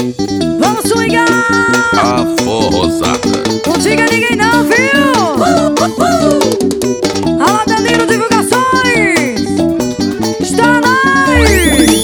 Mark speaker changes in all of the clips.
Speaker 1: Vamos swingar!
Speaker 2: A forrosada.
Speaker 1: Não diga ninguém não, viu? Alô, Danilo Divulgações! Está nice!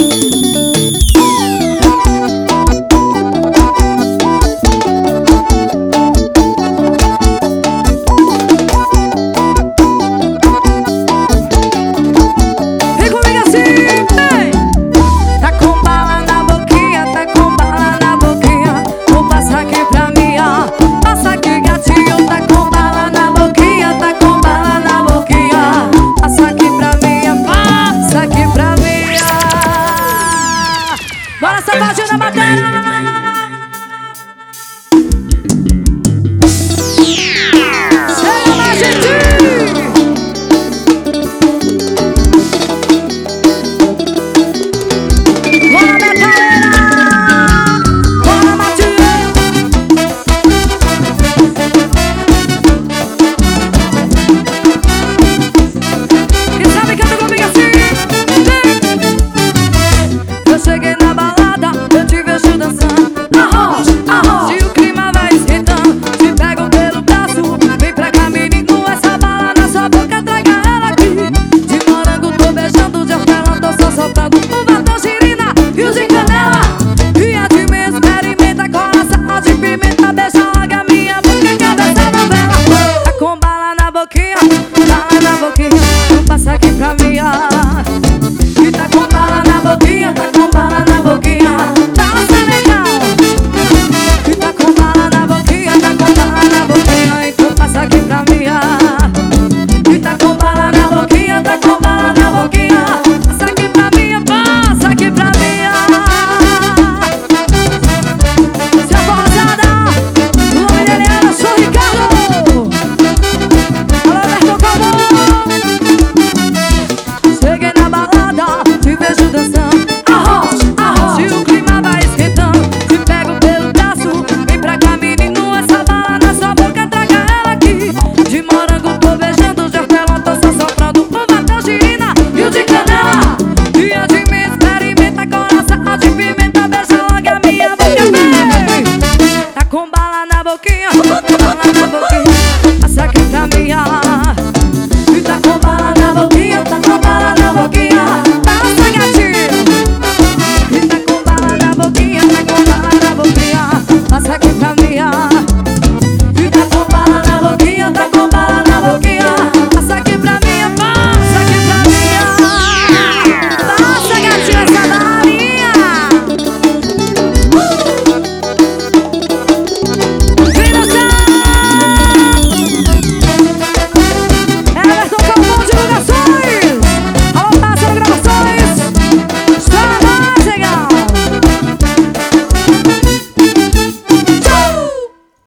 Speaker 1: Vem comigo assim, vem! Tá com bala na boquinha, tá com bala na boquinha. Vou passar aqui pra mim, ó. Passa aqui, gatinho, tá com bala na boquinha, tá com bala na boquinha. Passa aqui pra mim, passa aqui pra mim, ó. Bora, safadinho na bateria! Chega mais, gente! Bora, metaleira! Bora, Matinho! Quem sabe canta comigo assim? Eu cheguei na balada, eu te vejo dançando. Arroz, arroz. Se o clima vai esquentando, te pego pelo braço. Vem pra cá, menino, essa bala na sua boca, traga ela aqui. De morango tô beijando, de hortelã tô só soltando. Uva, tangerina, fio de canela. E a de mesa, experimenta, coração de pimenta. Beija logo a minha boca, cabeça novela. Tá com bala na boquinha, bala na boquinha. Não passa aqui pra mim, ó. E tá com bala na boquinha, tá com bala na boquinha. Dança legal. E tá com bala na boquinha, tá com bala na boquinha. Então passa aqui pra mim, ó. E tá com bala na boquinha, tá com bala na boquinha. Passa aqui pra mim, passa aqui pra mim, ó. Se a forrosada, o nome dele é eu sou Ricardo. Alô, Bertão Calvão. Cheguei na balada, te vejo dançando. Arroz, arroz. Se o clima vai esquentando, te pego pelo braço. Vem pra cá, menino, essa bala na sua boca, traga ela aqui. De morango tô beijando, de hortelã tô só soprando. Uva, tangerina e o de canela. E a de mim, experimenta, coração de pimenta. Beija logo a minha boca, vem. Tá com bala na boquinha, bala na boquinha. Passa aqui pra mim, ó. E tá com bala na boquinha, tá com bala na boquinha. Passa, gatinho. E tá com bala na boquinha, tá com bala na boquinha. Passa aqui pra mim, ó. E tá com bala na boquinha, tá com bala na boquinha. Passa aqui pra mim, passa aqui pra mim, ó. Passa, gatinho, essa balinha.